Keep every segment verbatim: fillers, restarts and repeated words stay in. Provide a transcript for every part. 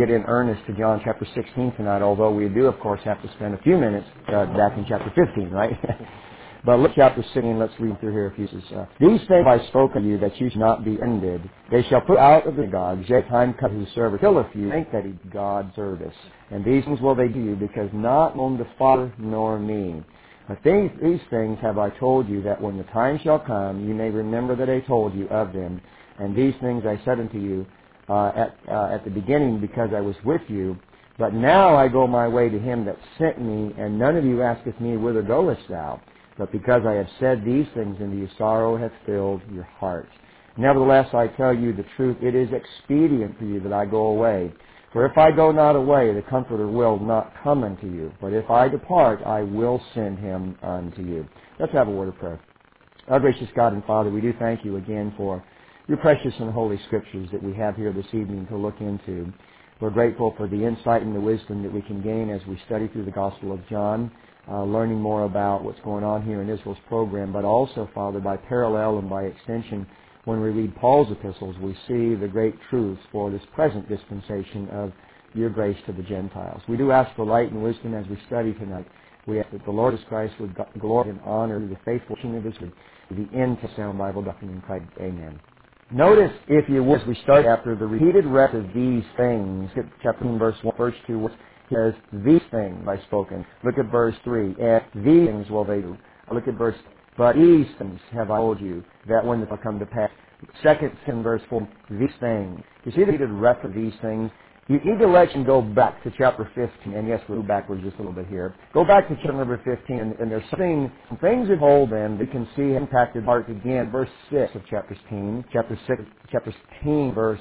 get in earnest to John chapter sixteen tonight, although we do, of course, have to spend a few minutes uh, back in chapter fifteen, right? But look chapter sixteen, let's read through here a few verses. Uh, These things I spoke of you, that you should not be ended. They shall put out of the gods, yet time comes to serve killeth you, think that he God service. And these things will they do, because not on the Father nor me. But these, these things have I told you, that when the time shall come, you may remember that I told you of them. And these things I said unto you uh, at, uh, at the beginning, because I was with you. But now I go my way to him that sent me, and none of you asketh me, whither goest thou? But because I have said these things unto you, sorrow hath filled your hearts. Nevertheless, I tell you the truth, it is expedient for you that I go away. For if I go not away, the Comforter will not come unto you. But if I depart, I will send him unto you. Let's have a word of prayer. Our gracious God and Father, we do thank you again for your precious and holy scriptures that we have here this evening to look into. We're grateful for the insight and the wisdom that we can gain as we study through the Gospel of John, uh, learning more about what's going on here in Israel's program, but also, Father, by parallel and by extension, when we read Paul's epistles, we see the great truths for this present dispensation of your grace to the Gentiles. We do ask for light and wisdom as we study tonight. We ask that the Lord Jesus Christ would glory and honor the faithful teaching of his word, to the end to sound Bible doctrine in Christ. Amen. Notice, if you will, as we start after the repeated rest of these things, chapter one, verse one, verse two, says, these things I spoken. Look at verse three, and these things will they do. Look at verse, but these things have I told you, that when they shall come to pass. Second in verse four, these things. You see the repeated rest of these things? You need to let you go back to chapter fifteen, and yes, we'll go backwards just a little bit here. Go back to chapter number fifteen, and, and there's something, some things that hold them that you can see impacted heart again. Verse six of chapter sixteen, chapter six, chapter sixteen, verse,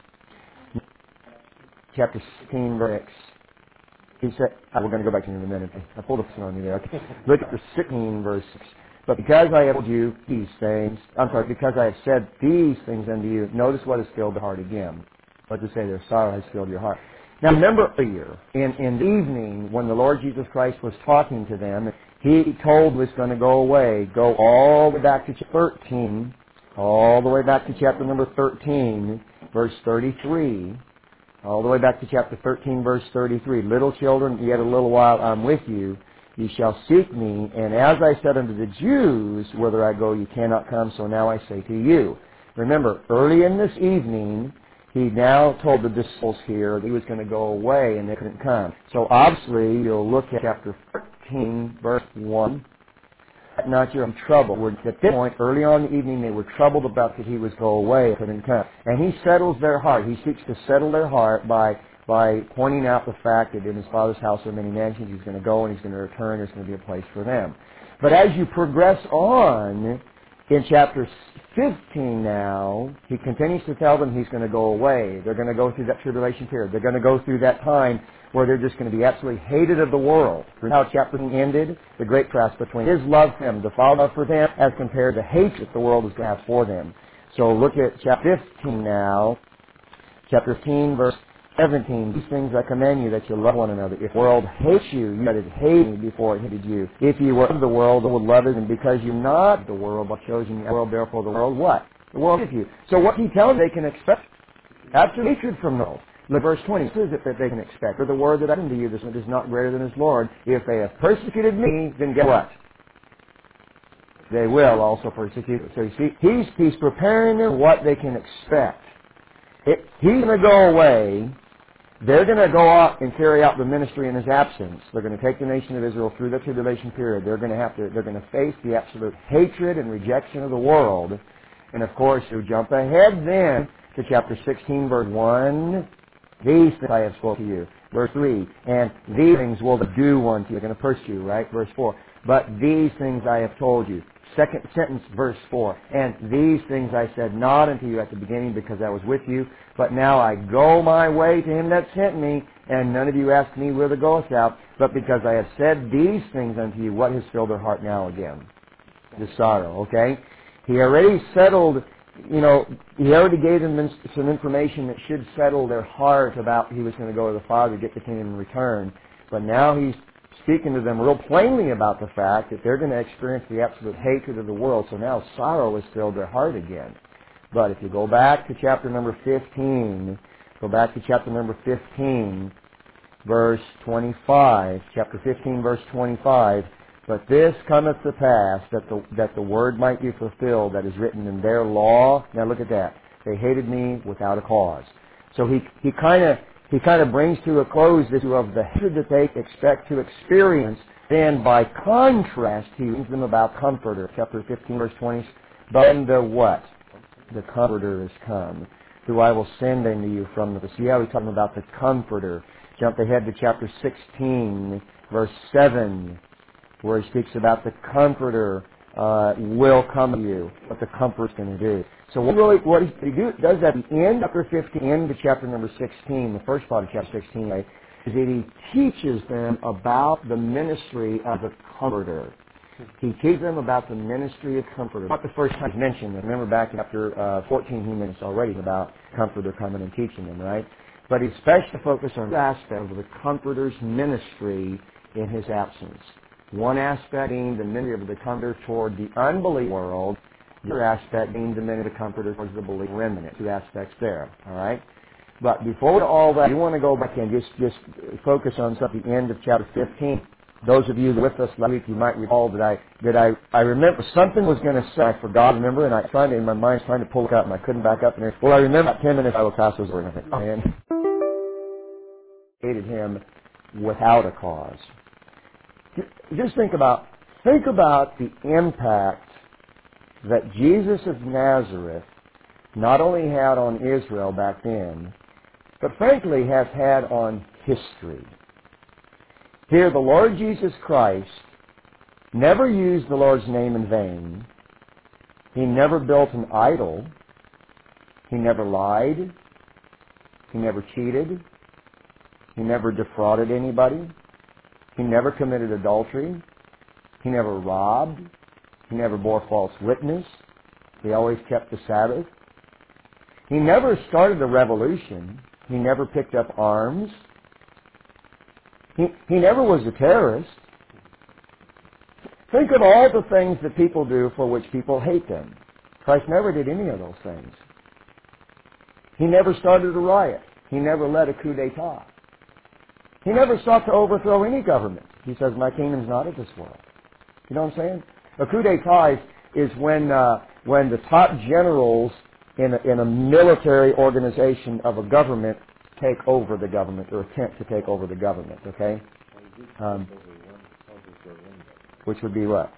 chapter sixteen, verse six. He said, oh, we're going to go back to it in a minute. I pulled up on you there. Okay. Look at the sixteen, verse six. But because I have told you these things, I'm sorry, because I have said these things unto you, notice what has filled the heart again. What to say there, sorrow has filled your heart. Now remember earlier, in, in the evening, when the Lord Jesus Christ was talking to them, he told was going to go away, go all the way back to chapter thirteen, all the way back to chapter number thirteen, verse thirty-three, all the way back to chapter thirteen, verse thirty-three. Little children, yet a little while I'm with you. You shall seek me, and as I said unto the Jews, whither I go, you cannot come, so now I say to you. Remember, early in this evening, he now told the disciples here that he was going to go away and they couldn't come. So obviously, you'll look at chapter thirteen, verse one. Not you're in trouble. We're, at this point, early on in the evening, they were troubled about that he was go away and couldn't come. And he settles their heart. He seeks to settle their heart by by pointing out the fact that in his Father's house there are many mansions. He's going to go and he's going to return. There's going to be a place for them. But as you progress on, in chapter fifteen now, he continues to tell them he's going to go away. They're going to go through that tribulation period. They're going to go through that time where they're just going to be absolutely hated of the world. Remember how chapter fifteen ended? The great contrast between his love for them, the Father's love for them, as compared to hatred the world is going to have for them. So look at chapter fifteen now. Chapter fifteen, verse seventeen. These things I command you, that you love one another. If the world hates you, you let it hate me before it hated you. If you were of the world, it would love it, and because you're not the world, but chosen the world, therefore the world what? The world hates you. So what he tells them they can expect after hatred from the world. Look, verse twenty says it that they can expect. For the word that I send to you, this is not greater than his Lord. If they have persecuted me, then guess what? They will also persecute. So you see, he's, he's preparing them what they can expect. It, he's going to go away. They're going to go out and carry out the ministry in his absence. They're going to take the nation of Israel through the tribulation period. They're going to have to, they're going to face the absolute hatred and rejection of the world. And of course, you jump ahead then to chapter sixteen, verse one. These things I have spoken to you. Verse three. And these things will do unto you. They're going to persecute you, right? Verse four. But these things I have told you. Second sentence, verse four. And these things I said not unto you at the beginning, because I was with you. But now I go my way to him that sent me, and none of you ask me, whither goest thou? But because I have said these things unto you, what has filled their heart now again? The sorrow, okay? He already settled, you know, he already gave them some information that should settle their heart about he was going to go to the Father, get the kingdom in return. But now he's speaking to them real plainly about the fact that they're going to experience the absolute hatred of the world. So now sorrow has filled their heart again. But if you go back to chapter number fifteen, Go back to chapter number fifteen, verse twenty-five. Chapter fifteen, verse twenty-five. But this cometh to pass, that the, that the word might be fulfilled that is written in their law. Now look at that. They hated me without a cause. So he he kind of he kind of brings to a close this issue of the hatred that they expect to experience. Then by contrast, he tells them about Comforter. Chapter fifteen, verse twenty. But then the what? The Comforter is come, who I will send unto you from the... See how he's talking about the Comforter. Jump ahead to chapter sixteen, verse seven. Where he speaks about the Comforter uh, will come to you, what the Comforter's going to do. So what really, what he, he do, does at the end of chapter fifteen, end of chapter number sixteen, the first part of chapter sixteen, right, is that he teaches them about the ministry of the Comforter. He teaches them about the ministry of Comforter. Not the first time he's mentioned it. Remember back in chapter uh, fourteen, he mentions already about Comforter coming and teaching them, right? But he especially focused on the aspect of the Comforter's ministry in his absence. One aspect being the ministry of the Comforter toward the unbelieving world. The other aspect being the ministry of the Comforter towards the believing remnant. Two aspects there, all right? But before we do all that, you want to go back and just, just focus on something at the end of chapter fifteen. Those of you with us last week, you might recall that I that I, I remember something was going to say. I forgot, remember, and I tried to, in my mind, trying to pull it out, and I couldn't back up. And well, I remember about ten minutes I will pass those over, and hated him without a cause. Just think about think about the impact that Jesus of Nazareth not only had on Israel back then, but frankly has had on history. Here, the Lord Jesus Christ never used the Lord's name in vain. He never built an idol. He never lied. He never cheated. He never defrauded anybody. He never committed adultery. He never robbed. He never bore false witness. He always kept the Sabbath. He never started a revolution. He never picked up arms. He, he never was a terrorist. Think of all the things that people do for which people hate them. Christ never did any of those things. He never started a riot. He never led a coup d'etat. He never sought to overthrow any government. He says, my kingdom's not of this world. You know what I'm saying? A coup d'etat is, is when, uh, when the top generals in a, in a military organization of a government take over the government or attempt to take over the government, okay? Um, which would be what?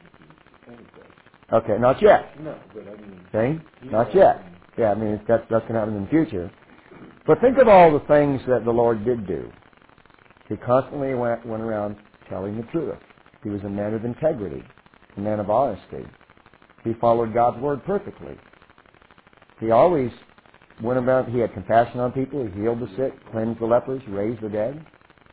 Okay, not yet. Okay? Not yet. Yeah, I mean, that's, that's going to happen in the future. But think of all the things that the Lord did do. He constantly went, went around telling the truth. He was a man of integrity, a man of honesty. He followed God's word perfectly. He always went about, he had compassion on people, he healed the sick, cleansed the lepers, raised the dead.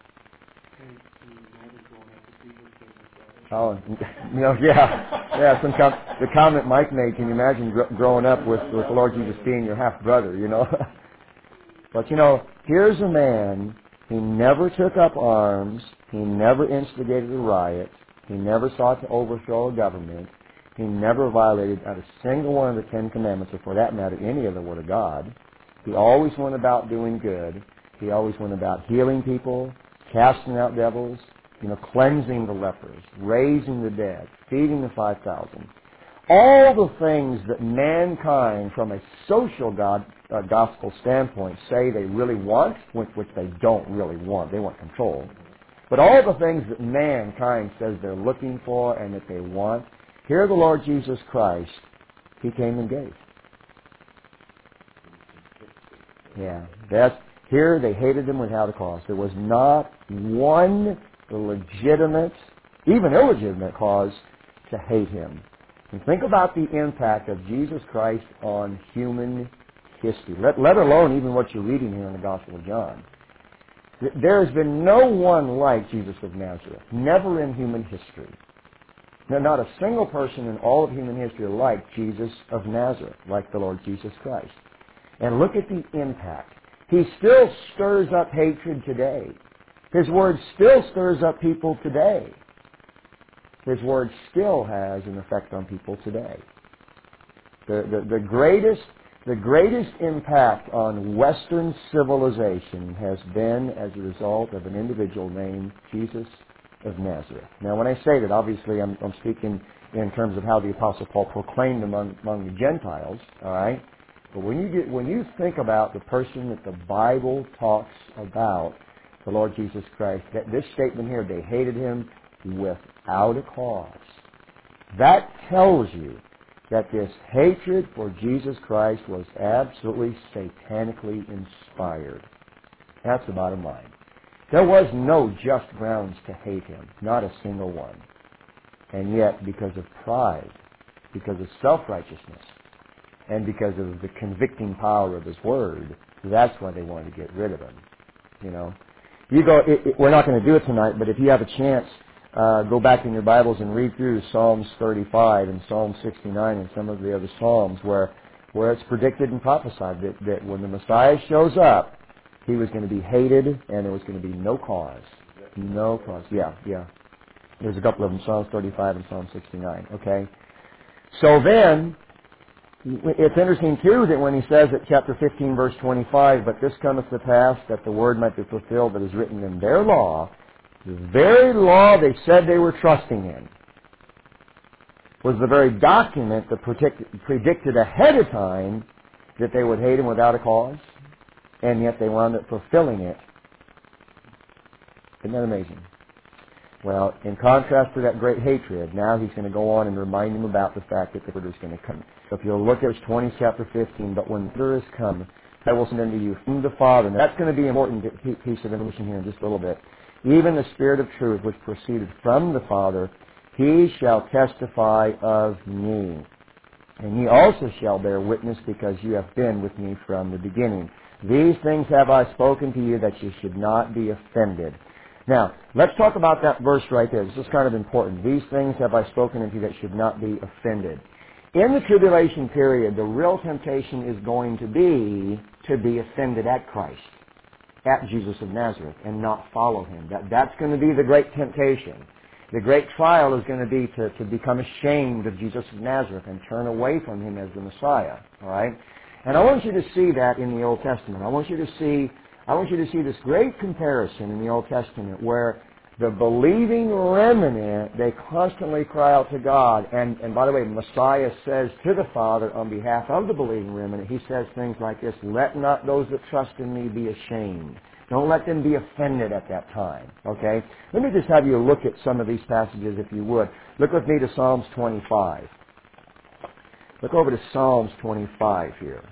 Oh, you know, yeah. Yeah, some com- the comment Mike made, can you imagine gr- growing up with, with the Lord Jesus being your half-brother, you know? But, you know, here's a man, he never took up arms, he never instigated a riot, he never sought to overthrow a government, he never violated not a single one of the Ten Commandments, or for that matter, any of the Word of God. He always went about doing good. He always went about healing people, casting out devils, you know, cleansing the lepers, raising the dead, feeding the five thousand. All the things that mankind, from a social God, uh, gospel standpoint, say they really want, which, which they don't really want. They want control. But all the things that mankind says they're looking for and that they want, here the Lord Jesus Christ, He came and gave. Yeah, that's, here they hated Him without a cause. There was not one legitimate, even illegitimate cause to hate Him. And think about the impact of Jesus Christ on human history, let, let alone even what you're reading here in the Gospel of John. There has been no one like Jesus of Nazareth, never in human history. No, not a single person in all of human history like Jesus of Nazareth, like the Lord Jesus Christ. And look at the impact. He still stirs up hatred today. His word still stirs up people today. His word still has an effect on people today. The, the, the greatest The greatest impact on Western civilization has been as a result of an individual named Jesus of Nazareth. Now, when I say that, obviously I'm, I'm speaking in terms of how the Apostle Paul proclaimed among, among the Gentiles, all right? But when you get, when you think about the person that the Bible talks about, the Lord Jesus Christ, that this statement here, they hated him without a cause. That tells you that this hatred for Jesus Christ was absolutely satanically inspired. That's the bottom line. There was no just grounds to hate him, not a single one. And yet, because of pride, because of self-righteousness, and because of the convicting power of his word, that's why they wanted to get rid of him. You know, you go. It, it, we're not going to do it tonight, but if you have a chance, uh, go back in your Bibles and read through Psalms thirty-five and Psalm sixty-nine and some of the other Psalms where where it's predicted and prophesied that, that when the Messiah shows up, he was going to be hated and there was going to be no cause. No cause. Yeah, yeah. There's a couple of them, Psalms thirty-five and Psalm sixty-nine. Okay? So then, it's interesting, too, that when he says at chapter fifteen, verse twenty-five, but this cometh to pass that the word might be fulfilled that is written in their law, the very law they said they were trusting in, was the very document that predict, predicted ahead of time that they would hate him without a cause, and yet they wound up fulfilling it. Isn't that amazing? Well, in contrast to that great hatred, now he's going to go on and remind them about the fact that the Lord is going to come. So if you'll look at verse twenty, chapter fifteen, but when the Lord is come, I will send unto you from the Father. Now, that's going to be an important piece of information here in just a little bit. Even the Spirit of truth, which proceeded from the Father, he shall testify of me. And ye also shall bear witness, because you have been with me from the beginning. These things have I spoken to you, that you should not be offended. Now, let's talk about that verse right there. This is kind of important. These things have I spoken unto you that should not be offended. In the tribulation period, the real temptation is going to be to be offended at Christ, at Jesus of Nazareth, and not follow him. That, that's going to be the great temptation. The great trial is going to be to, to become ashamed of Jesus of Nazareth and turn away from him as the Messiah. All right? And I want you to see that in the Old Testament. I want you to see I want you to see this great comparison in the Old Testament where the believing remnant, they constantly cry out to God. And, and by the way, Messiah says to the Father on behalf of the believing remnant, he says things like this, let not those that trust in me be ashamed. Don't let them be offended at that time. Okay? Let me just have you look at some of these passages if you would. Look with me to Psalms twenty-five. Look over to Psalms twenty-five here.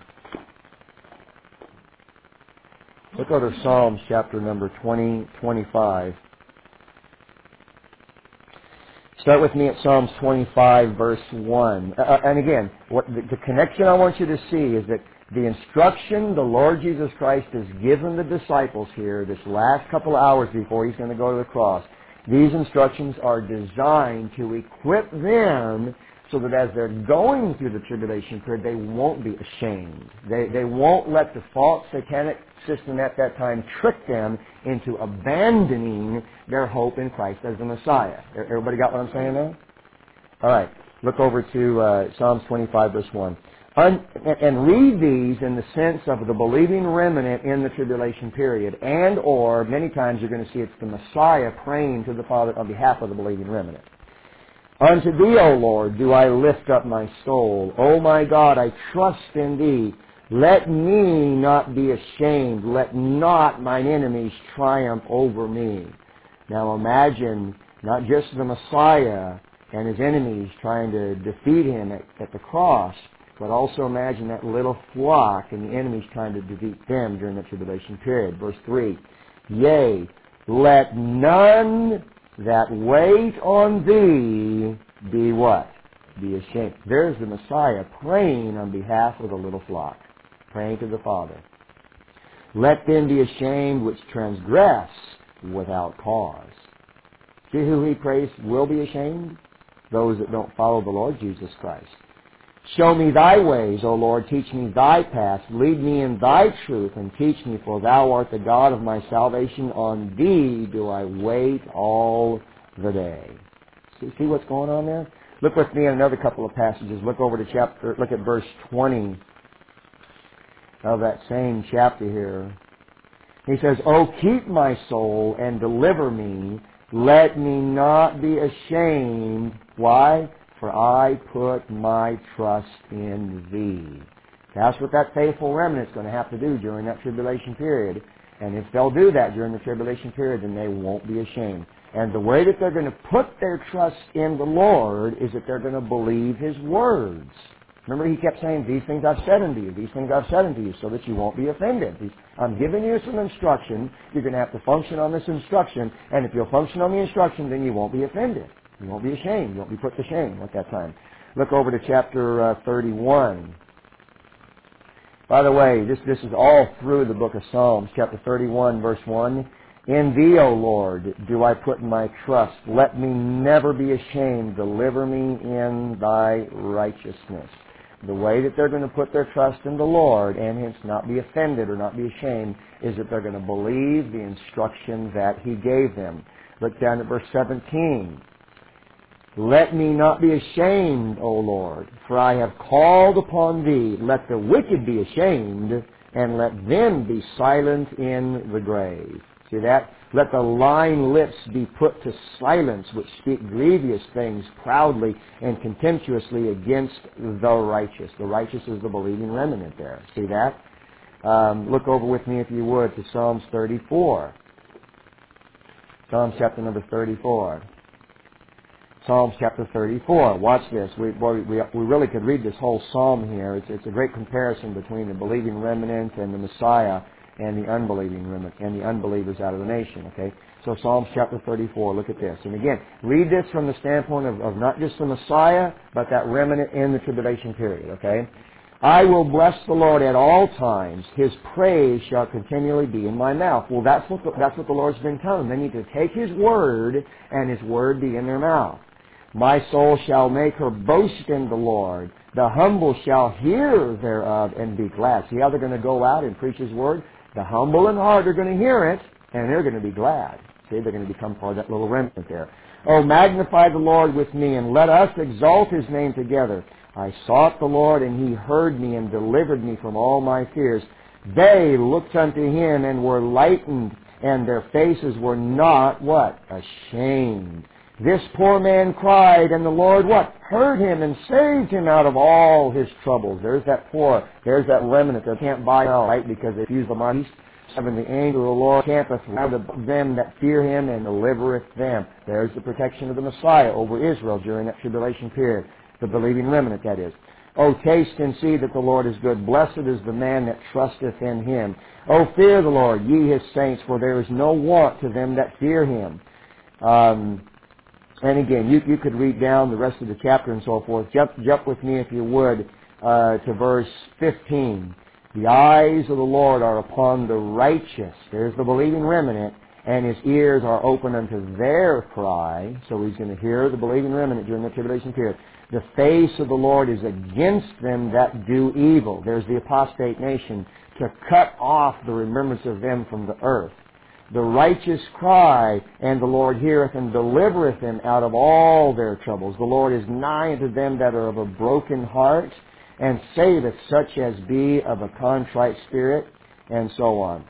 Look over to Psalms chapter number twenty, twenty-five. Start with me at Psalms twenty-five, verse one. Uh, and again, what the, the connection I want you to see is that the instruction the Lord Jesus Christ has given the disciples here, this last couple of hours before he's going to go to the cross, these instructions are designed to equip them so that as they're going through the tribulation period, they won't be ashamed. They, they won't let the false satanic system at that time trick them into abandoning their hope in Christ as the Messiah. Everybody got what I'm saying now? All right. Look over to uh, Psalms twenty-five, verse one. Un- and read these in the sense of the believing remnant in the tribulation period, and or many times you're going to see it's the Messiah praying to the Father on behalf of the believing remnant. Unto thee, O Lord, do I lift up my soul. O my God, I trust in thee. Let me not be ashamed. Let not mine enemies triumph over me. Now imagine not just the Messiah and his enemies trying to defeat him at, at the cross, but also imagine that little flock and the enemies trying to defeat them during the tribulation period. Verse three, yea, let none that wait on thee be what? Be ashamed. There's the Messiah praying on behalf of the little flock, praying to the Father. Let them be ashamed which transgress without cause. See who he prays will be ashamed? Those that don't follow the Lord Jesus Christ. Show me thy ways, O Lord, teach me thy paths, lead me in thy truth, and teach me, for thou art the God of my salvation. On thee do I wait all the day. See, see what's going on there? Look with me in another couple of passages. Look over to chapter, look at verse twenty. of that same chapter here. He says, "Oh, keep my soul and deliver me. Let me not be ashamed." Why? "For I put my trust in Thee." That's what that faithful remnant is going to have to do during that tribulation period. And if they'll do that during the tribulation period, then they won't be ashamed. And the way that they're going to put their trust in the Lord is that they're going to believe His words. Remember, He kept saying, "These things I've said unto you, these things I've said unto you," so that you won't be offended. He's, I'm giving you some instruction. You're going to have to function on this instruction. And if you'll function on the instruction, then you won't be offended. You won't be ashamed. You won't be put to shame at that time. Look over to chapter uh, thirty-one. By the way, this, this is all through the book of Psalms, chapter thirty-one, verse one. "In Thee, O Lord, do I put my trust. Let me never be ashamed. Deliver me in Thy righteousness." The way that they're going to put their trust in the Lord and hence not be offended or not be ashamed is that they're going to believe the instruction that He gave them. Look down at verse seventeen. "Let me not be ashamed, O Lord, for I have called upon Thee. Let the wicked be ashamed, and let them be silent in the grave." See that? "Let the lying lips be put to silence, which speak grievous things proudly and contemptuously against the righteous." The righteous is the believing remnant there. See that? Um, look over with me, if you would, to Psalms thirty-four. Psalms chapter number thirty-four. Psalms chapter thirty-four. Watch this. We, boy, we, we really could read this whole psalm here. It's, it's a great comparison between the believing remnant and the Messiah and the unbelieving remnant and the unbelievers out of the nation. Okay? So Psalms chapter thirty-four, look at this. And again, read this from the standpoint of, of not just the Messiah, but that remnant in the tribulation period. Okay? "I will bless the Lord at all times. His praise shall continually be in my mouth." Well, that's what the, that's what the Lord's been telling them. They need to take His word and His word be in their mouth. "My soul shall make her boast in the Lord. The humble shall hear thereof and be glad." See how they're going to go out and preach His word? The humble in heart are going to hear it, and they're going to be glad. See, they're going to become part of that little remnant there. "Oh, magnify the Lord with me, and let us exalt His name together. I sought the Lord, and He heard me and delivered me from all my fears. They looked unto Him and were lightened, and their faces were not," what? "Ashamed. This poor man cried, and the Lord," what? "Heard him and saved him out of all his troubles." There's that poor, there's that remnant that can't buy out, right? Because they use the money. "Seven, the angel of the Lord campeth round about them that fear Him and delivereth them." There's the protection of the Messiah over Israel during that tribulation period. The believing remnant, that is. "Oh, taste and see that the Lord is good. Blessed is the man that trusteth in Him. Oh, fear the Lord, ye His saints, for there is no want to them that fear Him." Um... And again, you, you could read down the rest of the chapter and so forth. Jump, jump with me, if you would, uh, to verse fifteen. "The eyes of the Lord are upon the righteous." There's the believing remnant. "And His ears are open unto their cry." So He's going to hear the believing remnant during the tribulation period. "The face of the Lord is against them that do evil." There's the apostate nation, to cut off the remembrance of them from the earth. "The righteous cry, and the Lord heareth and delivereth them out of all their troubles. The Lord is nigh unto them that are of a broken heart, and saveth such as be of a contrite spirit," and so on.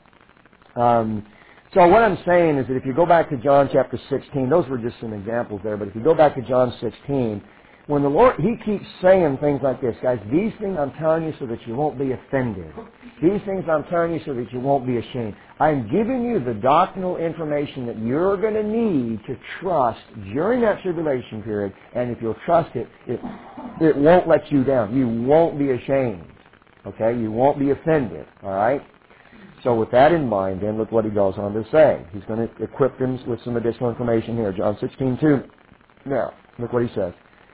Um, so what I'm saying is that if you go back to John chapter sixteen, those were just some examples there, but if you go back to John sixteen, when the Lord, He keeps saying things like this, guys, "These things I'm telling you so that you won't be offended. These things I'm telling you so that you won't be ashamed. I'm giving you the doctrinal information that you're going to need to trust during that tribulation period, and if you'll trust it, it, it won't let you down. You won't be ashamed. Okay? You won't be offended. All right? So with that in mind, then, look what He goes on to say. He's going to equip them with some additional information here. John sixteen two. Now, look what He says.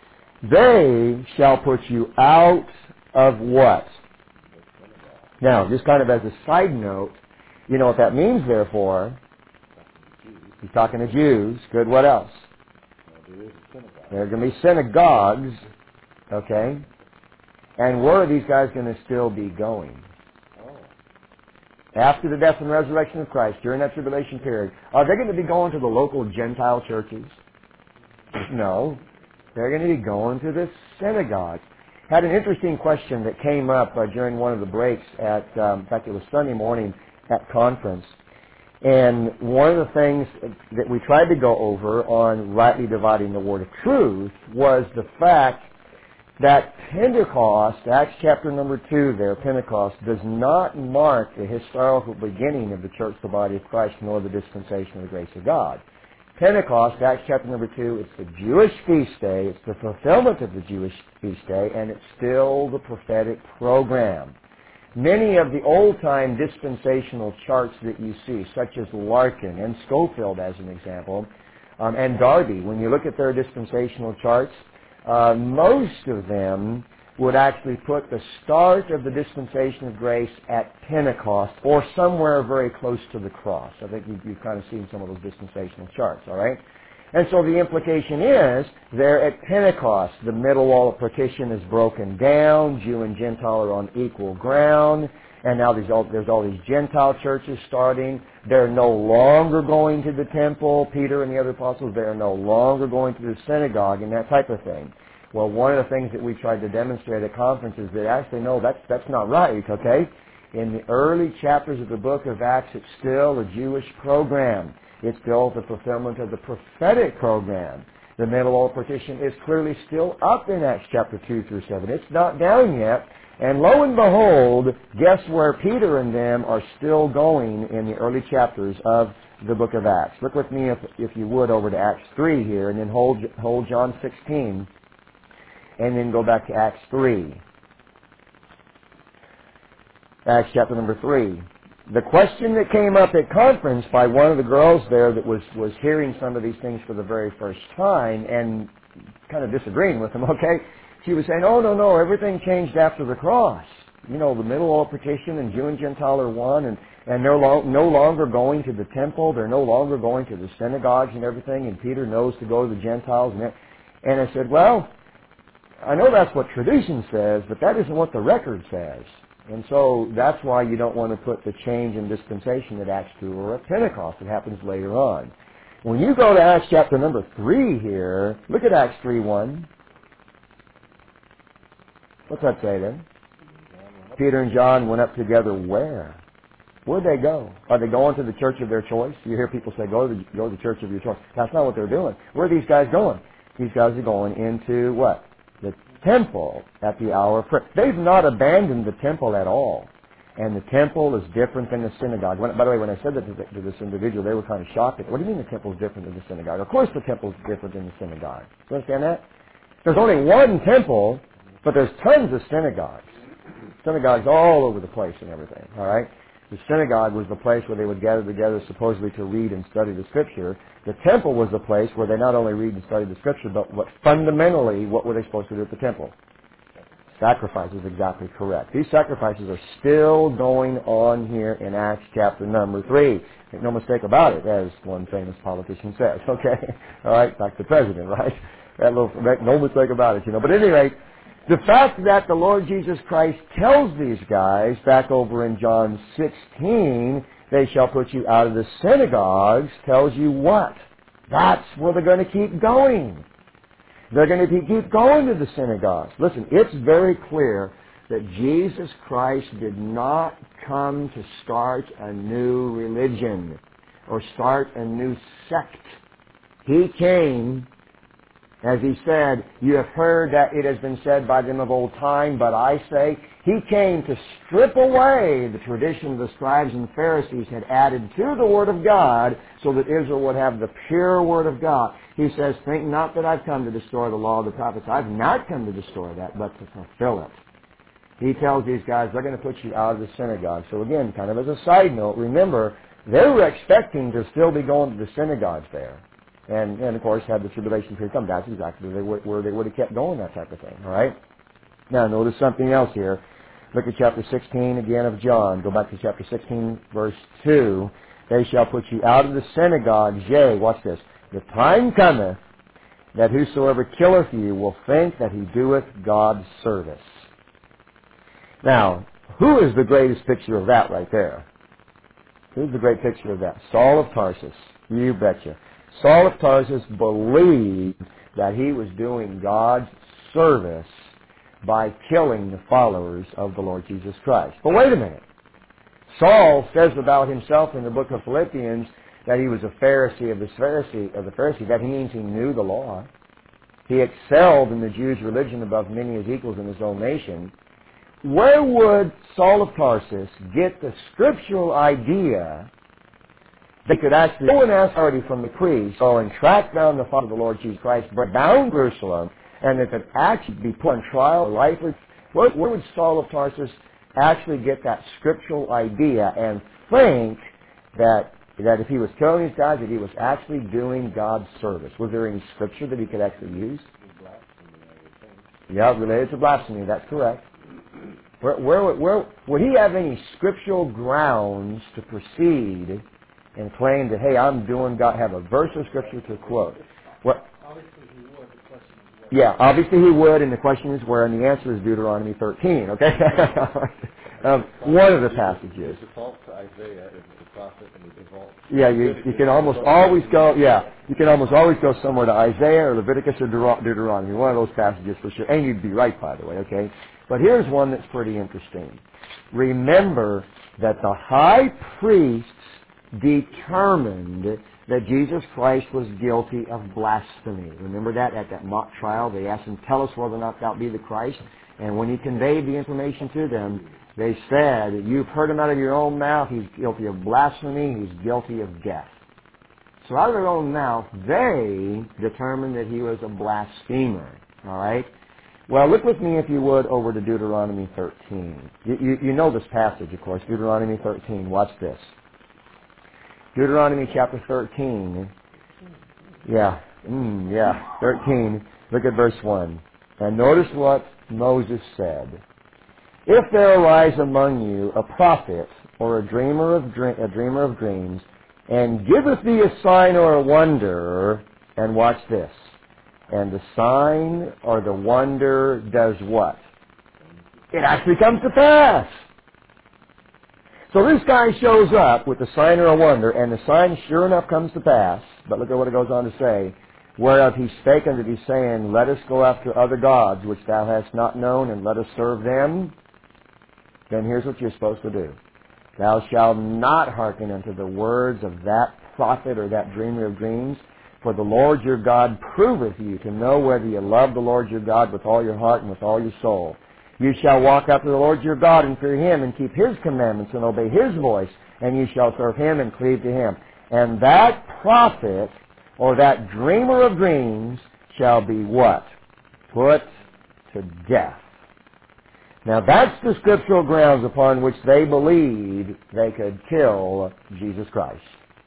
"They shall put you out of" what? Now, just kind of as a side note, you know what that means, therefore? He's talking to Jews. Good, what else? There are going to be synagogues, okay? And where are these guys going to still be going? After the death and resurrection of Christ, during that tribulation period, are they going to be going to the local Gentile churches? No. They're going to be going to the synagogue. had an interesting question that came up uh, during one of the breaks at, um, in fact, it was Sunday morning at conference. And one of the things that we tried to go over on rightly dividing the word of truth was the fact that Pentecost, Acts chapter number two there, Pentecost, does not mark the historical beginning of the church, the body of Christ, nor the dispensation of the grace of God. Pentecost, Acts chapter number two, it's the Jewish feast day, it's the fulfillment of the Jewish feast day, and it's still the prophetic program. Many of the old-time dispensational charts that you see, such as Larkin and Schofield as an example, um, and Darby, when you look at their dispensational charts, uh, most of them would actually put the start of the dispensation of grace at Pentecost or somewhere very close to the cross. I think you've, you've kind of seen some of those dispensational charts, all right? And so the implication is, there at Pentecost, the middle wall of partition is broken down, Jew and Gentile are on equal ground, and now there's all, there's all these Gentile churches starting. They're no longer going to the temple, Peter and the other apostles, they're no longer going to the synagogue and that type of thing. Well, one of the things that we tried to demonstrate at conference is that actually, no, that's, that's not right, okay? In the early chapters of the book of Acts, it's still a Jewish program. It's still the fulfillment of the prophetic program. The middle wall partition is clearly still up in Acts chapter two through seven. It's not down yet. And lo and behold, guess where Peter and them are still going in the early chapters of the book of Acts. Look with me, if, if you would, over to Acts three here, and then hold, hold John sixteen, and then go back to Acts three. Acts chapter number three. The question that came up at conference by one of the girls there that was, was hearing some of these things for the very first time and kind of disagreeing with them, okay? She was saying, oh, no, no, everything changed after the cross. You know, the middle wall partition and Jew and Gentile are one, and, and they're lo- no longer going to the temple. They're no longer going to the synagogues and everything, and Peter knows to go to the Gentiles. And, and I said, well, I know that's what tradition says, but that isn't what the record says. And so that's why you don't want to put the change in dispensation at Acts two or at Pentecost. It happens later on. When you go to Acts chapter number three here, look at Acts three one. What's that say then? Peter and John went up together where? Where'd they go? Are they going to the church of their choice? You hear people say, go to the, go to the church of your choice. That's not what they're doing. Where are these guys going? These guys are going into what? The temple at the hour of prayer. They've not abandoned the temple at all. And the temple is different than the synagogue. When, by the way, when I said that to, the, to this individual, they were kind of shocked. What do you mean the temple is different than the synagogue? Of course the temple is different than the synagogue. Do you understand that? There's only one temple, but there's tons of synagogues. Synagogues all over the place and everything, all right? The synagogue was the place where they would gather together supposedly to read and study the Scripture. The temple was the place where they not only read and study the Scripture, but what, fundamentally, what were they supposed to do at the temple? Sacrifice is exactly correct. These sacrifices are still going on here in Acts chapter number three. Make no mistake about it, as one famous politician says, okay? All right, like the president, right? That little, make no mistake about it, you know. But at any rate, the fact that the Lord Jesus Christ tells these guys, back over in John sixteen, they shall put you out of the synagogues, tells you what? That's where they're going to keep going. They're going to keep going to the synagogues. Listen, it's very clear that Jesus Christ did not come to start a new religion or start a new sect. He came, as he said, you have heard that it has been said by them of old time, but I say, he came to strip away the tradition the scribes and Pharisees had added to the Word of God so that Israel would have the pure Word of God. He says, think not that I've come to destroy the law of the prophets. I've not come to destroy that, but to fulfill it. He tells these guys, they're going to put you out of the synagogue. So again, kind of as a side note, remember, they were expecting to still be going to the synagogues there. And, and of course, had the tribulation period come, that's exactly where they, would, where they would have kept going, that type of thing. All right? Now, notice something else here. Look at chapter sixteen again of John. Go back to chapter sixteen, verse two. They shall put you out of the synagogues. Yea, watch this. The time cometh that whosoever killeth you will think that he doeth God's service. Now, who is the greatest picture of that right there? Who's the great picture of that? Saul of Tarsus. You betcha. Saul of Tarsus believed that he was doing God's service by killing the followers of the Lord Jesus Christ. But wait a minute. Saul says about himself in the book of Philippians that he was a Pharisee of the Pharisee of the Pharisee. That he means he knew the law. He excelled in the Jews' religion above many his equals in his own nation. Where would Saul of Tarsus get the scriptural idea they could actually go and ask already from the priest, go and track down the father of the Lord Jesus Christ, bring down Jerusalem, and it could actually be put on trial, lightly? Where, where would Saul of Tarsus actually get that scriptural idea and think that that if he was killing these guys, that he was actually doing God's service? Was there any scripture that he could actually use? Yeah, related to blasphemy. That's correct. Where, where, where would he have any scriptural grounds to proceed and claim that, hey, I'm doing God, have a verse of scripture to quote? What? Obviously he would. The question is where. Yeah, obviously he would, and the question is where, and the answer is Deuteronomy thirteen, okay? um, one of the passages. He defaults to Isaiah as the prophet, and he defaults. Yeah, you, you can almost always go, yeah, you can almost always go somewhere to Isaiah or Leviticus or Deut- Deuteronomy, one of those passages for sure. And you'd be right, by the way, okay? But here's one that's pretty interesting. Remember that the high priests determined that Jesus Christ was guilty of blasphemy. Remember that at that mock trial? They asked him, tell us whether or not thou be the Christ. And when he conveyed the information to them, they said, you've heard him out of your own mouth. He's guilty of blasphemy. He's guilty of death. So out of their own mouth, they determined that he was a blasphemer. All right? Well, look with me, if you would, over to Deuteronomy thirteen. You, you, you know this passage, of course, Deuteronomy thirteen. Watch this. Deuteronomy chapter thirteen. Yeah, mm, yeah, thirteen. Look at verse one. And notice what Moses said. If there arise among you a prophet or a dreamer of dre- a dreamer of dreams, and giveth thee a sign or a wonder, and watch this, and the sign or the wonder does what? It actually comes to pass. So this guy shows up with the sign or a wonder, and the sign sure enough comes to pass. But look at what it goes on to say. Whereof he spake unto thee, saying, let us go after other gods which thou hast not known, and let us serve them. Then here's what you're supposed to do. Thou shalt not hearken unto the words of that prophet or that dreamer of dreams, for the Lord your God proveth you to know whether you love the Lord your God with all your heart and with all your soul. You shall walk after the Lord your God and fear him and keep his commandments and obey his voice, and you shall serve him and cleave to him. And that prophet or that dreamer of dreams shall be what? Put to death. Now that's the scriptural grounds upon which they believed they could kill Jesus Christ.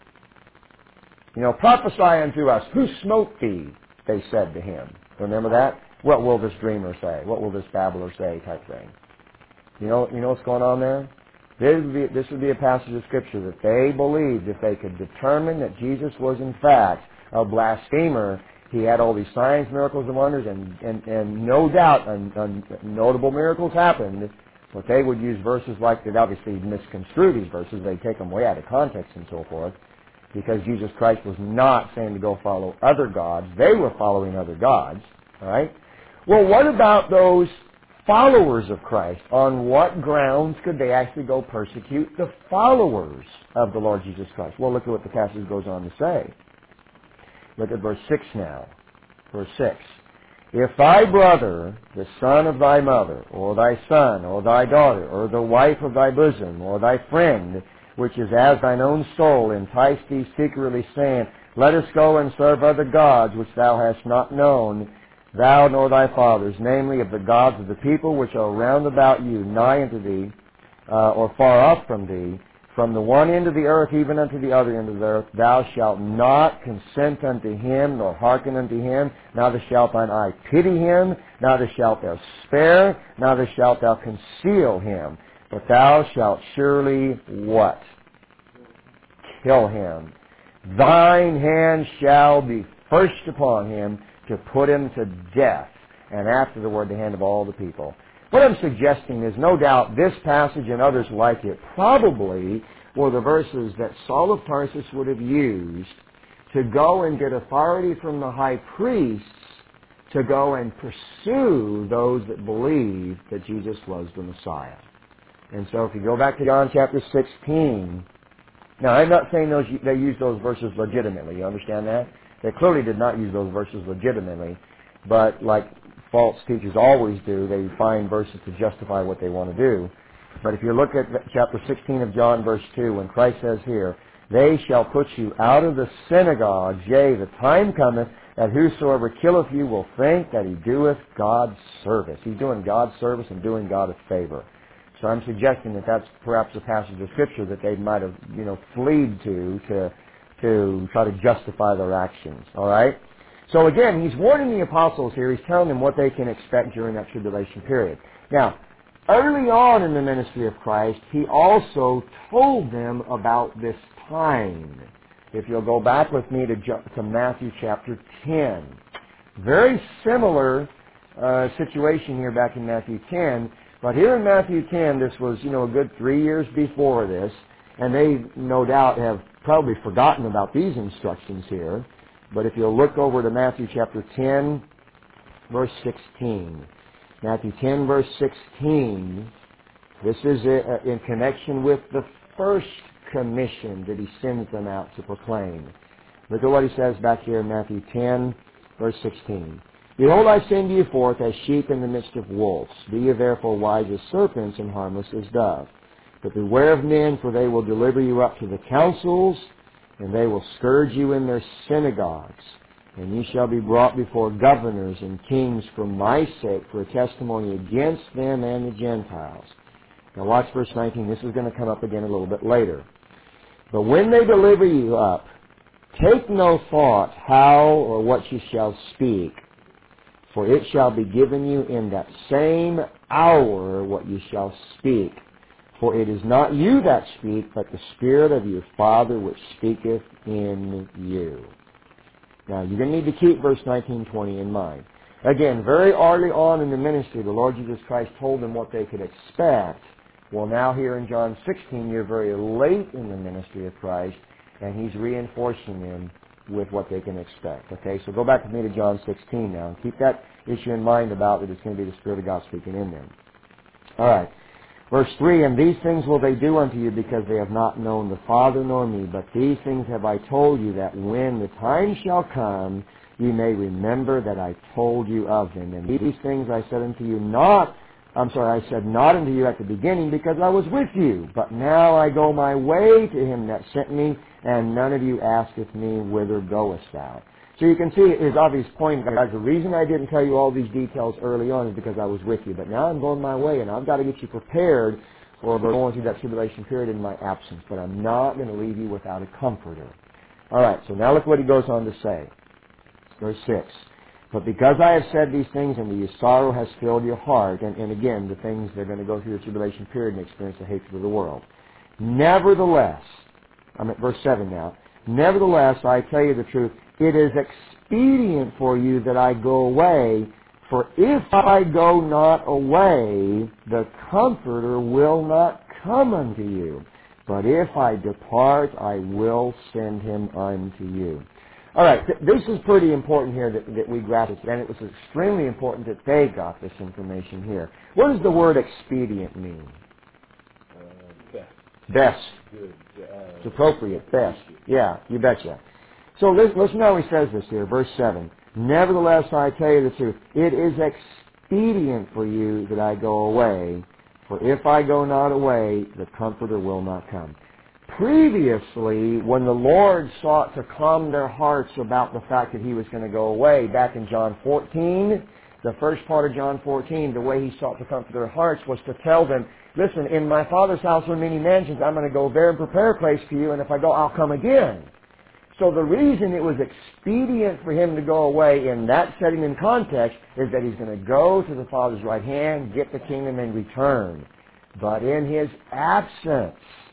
You know, prophesy unto us, who smote thee? They said to him. Remember that? What will this dreamer say? What will this babbler say? Type thing. You know, you know what's going on there? This would be, this would be a passage of Scripture that they believed if they could determine that Jesus was in fact a blasphemer. He had all these signs, miracles, and wonders, and, and, and no doubt and, and notable miracles happened. But they would use verses like that. Obviously misconstrue these verses. They'd take them way out of context and so forth. Because Jesus Christ was not saying to go follow other gods. They were following other gods. All right? Well, what about those followers of Christ? On what grounds could they actually go persecute the followers of the Lord Jesus Christ? Well, look at what the passage goes on to say. Look at verse six now. Verse six. If thy brother, the son of thy mother, or thy son, or thy daughter, or the wife of thy bosom, or thy friend, which is as thine own soul, entice thee secretly, saying, let us go and serve other gods which thou hast not known, thou nor thy fathers, namely of the gods of the people which are round about you, nigh unto thee, uh, or far off from thee, from the one end of the earth even unto the other end of the earth, thou shalt not consent unto him, nor hearken unto him, neither shalt thine eye pity him, neither shalt thou spare, neither shalt thou conceal him. But thou shalt surely what? Kill him. Thine hand shall be first upon him to put him to death, and afterward the hand of all the people. What I'm suggesting is, no doubt, this passage and others like it probably were the verses that Saul of Tarsus would have used to go and get authority from the high priests to go and pursue those that believe that Jesus was the Messiah. And so if you go back to John chapter sixteen, now I'm not saying those they used those verses legitimately, you understand that? They clearly did not use those verses legitimately, but like false teachers always do, they find verses to justify what they want to do. But if you look at chapter sixteen of John, verse two, when Christ says here, "They shall put you out of the synagogues, yea, the time cometh, that whosoever killeth you will think that he doeth God's service." He's doing God's service and doing God a favor. So I'm suggesting that that's perhaps a passage of Scripture that they might have, you know, fleed to, to, to try to justify their actions. All right? So again, he's warning the apostles here. He's telling them what they can expect during that tribulation period. Now, early on in the ministry of Christ, he also told them about this time. If you'll go back with me to, to Matthew chapter ten. Very similar uh, situation here back in Matthew ten. But here in Matthew ten, this was, you know, a good three years before this. And they, no doubt, have probably forgotten about these instructions here. But if you'll look over to Matthew chapter ten, verse sixteen. Matthew ten, verse sixteen. This is in connection with the first commission that he sends them out to proclaim. Look at what he says back here in Matthew ten, verse sixteen. "Behold, I send you forth as sheep in the midst of wolves. Be ye therefore wise as serpents and harmless as doves. But beware of men, for they will deliver you up to the councils, and they will scourge you in their synagogues. And ye shall be brought before governors and kings for my sake, for a testimony against them and the Gentiles." Now watch verse nineteen. This is going to come up again a little bit later. "But when they deliver you up, take no thought how or what you shall speak, for it shall be given you in that same hour what you shall speak. For it is not you that speak, but the Spirit of your Father which speaketh in you." Now, you're going to need to keep verse nineteen, twenty in mind. Again, very early on in the ministry, the Lord Jesus Christ told them what they could expect. Well, now here in John sixteen, you're very late in the ministry of Christ, and he's reinforcing them with what they can expect. Okay, so go back with me to John sixteen now, and keep that issue in mind about that it's going to be the Spirit of God speaking in them. All right. Verse three, "And these things will they do unto you, because they have not known the Father nor me. But these things have I told you, that when the time shall come, you may remember that I told you of them. And these things I said unto you not, I'm sorry, I said not unto you at the beginning, because I was with you. But now I go my way to him that sent me, and none of you asketh me, whither goest thou?" So you can see his obvious point, guys. The reason I didn't tell you all these details early on is because I was with you. But now I'm going my way, and I've got to get you prepared for going through that tribulation period in my absence. But I'm not going to leave you without a comforter. All right, so now look what he goes on to say. Verse six. "But because I have said these things, and your sorrow has filled your heart," and, and again, the things they're going to go through the tribulation period and experience the hatred of the world. "Nevertheless," I'm at verse seven now, "Nevertheless, I tell you the truth, it is expedient for you that I go away, for if I go not away, the Comforter will not come unto you. But if I depart, I will send him unto you." All right, th- this is pretty important here that, that we grasp it, and it was extremely important that they got this information here. What does the word expedient mean? Uh, best. Best. Good. Uh, It's appropriate. Best. Yeah, you betcha. So listen, listen how he says this here, verse seven. "Nevertheless, I tell you the truth, it is expedient for you that I go away, for if I go not away, the Comforter will not come." Previously, when the Lord sought to calm their hearts about the fact that he was going to go away, back in John fourteen, the first part of John fourteen, the way he sought to comfort their hearts was to tell them, "Listen, in my Father's house are many mansions. I'm going to go there and prepare a place for you, and if I go, I'll come again." So the reason it was expedient for him to go away in that setting and context is that he's going to go to the Father's right hand, get the kingdom, and return. But in his absence,